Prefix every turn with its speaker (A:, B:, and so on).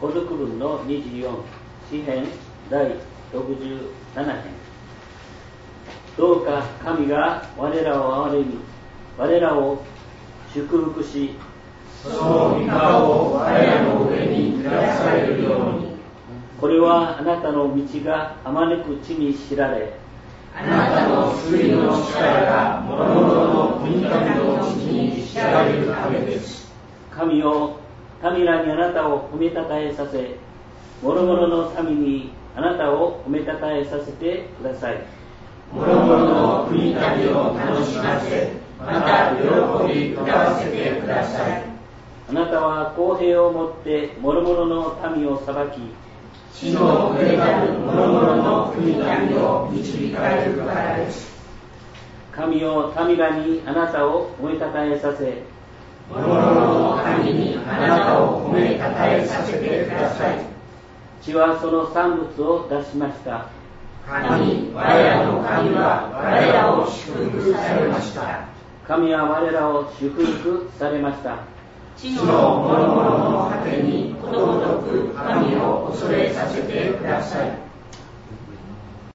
A: 古読文の24、詩編第67編。どうか神が我らを憐れみ、我らを祝福し、
B: その御顔を我らの上に照らされるように。
A: これはあなたの道があまねく地に知られ、
B: あなたの救いの力が諸々の国民のうちに知られるためです。
A: 神よ、民らにあなたを褒めたたえさせ、諸々の民にあなたを褒めたたえさせてください。
B: 諸々の国民を楽しませ、また喜び歌わせてください。
A: あなたは公平をもって諸々の民を裁き、
B: 地の上なる諸々の国民を導かれるからです。
A: 神よ、民らにあなたを褒めたたえさせ、
B: 諸々の神にあなたを褒めたたえさせてください。
A: 地はその産物を出しました。
B: 神、我らの神は我らを祝福されました。
A: 神は我らを祝福されました。
B: 地の諸々の果てにことごとく神を恐れさせてください。